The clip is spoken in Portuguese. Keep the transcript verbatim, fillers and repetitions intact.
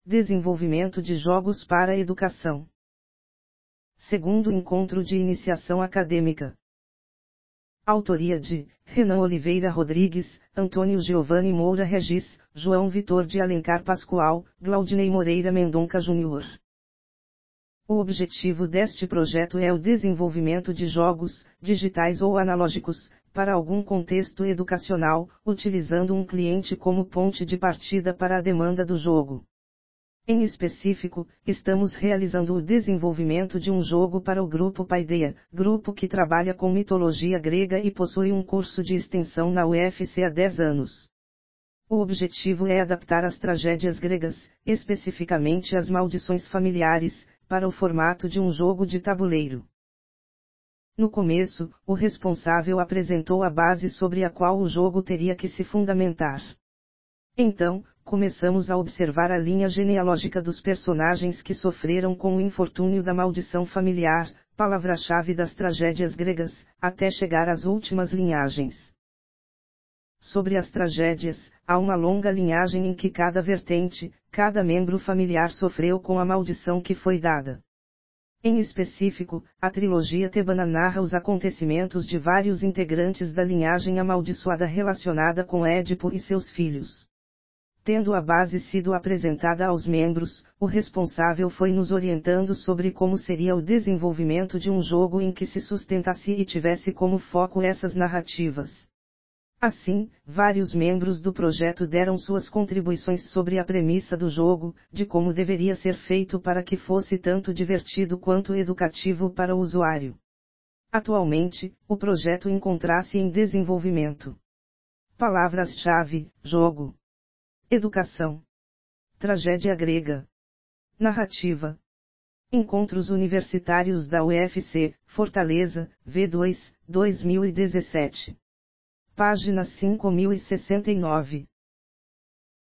Desenvolvimento de jogos para a educação. Segundo encontro de iniciação acadêmica. Autoria de Renan Oliveira Rodrigues, Antônio Giovanni Moura Regis, João Vitor de Alencar Pascoal, Glaudinei Moreira Mendonça Júnior. O objetivo deste projeto é o desenvolvimento de jogos, digitais ou analógicos, para algum contexto educacional, utilizando um cliente como ponte de partida para a demanda do jogo. Em específico, estamos realizando o desenvolvimento de um jogo para o Grupo Paideia, grupo que trabalha com mitologia grega e possui um curso de extensão na U F C há dez anos. O objetivo é adaptar as tragédias gregas, especificamente as maldições familiares, para o formato de um jogo de tabuleiro. No começo, o responsável apresentou a base sobre a qual o jogo teria que se fundamentar. Então, começamos a observar a linha genealógica dos personagens que sofreram com o infortúnio da maldição familiar, palavra-chave das tragédias gregas, até chegar às últimas linhagens. Sobre as tragédias, há uma longa linhagem em que cada vertente, cada membro familiar sofreu com a maldição que foi dada. Em específico, a trilogia tebana narra os acontecimentos de vários integrantes da linhagem amaldiçoada relacionada com Édipo e seus filhos. Tendo a base sido apresentada aos membros, o responsável foi nos orientando sobre como seria o desenvolvimento de um jogo em que se sustentasse e tivesse como foco essas narrativas. Assim, vários membros do projeto deram suas contribuições sobre a premissa do jogo, de como deveria ser feito para que fosse tanto divertido quanto educativo para o usuário. Atualmente, o projeto encontra-se em desenvolvimento. Palavras-chave: jogo, educação, tragédia grega, narrativa. Encontros Universitários da U F C, Fortaleza, V dois, dois mil e dezessete. Página cinco mil e sessenta e nove.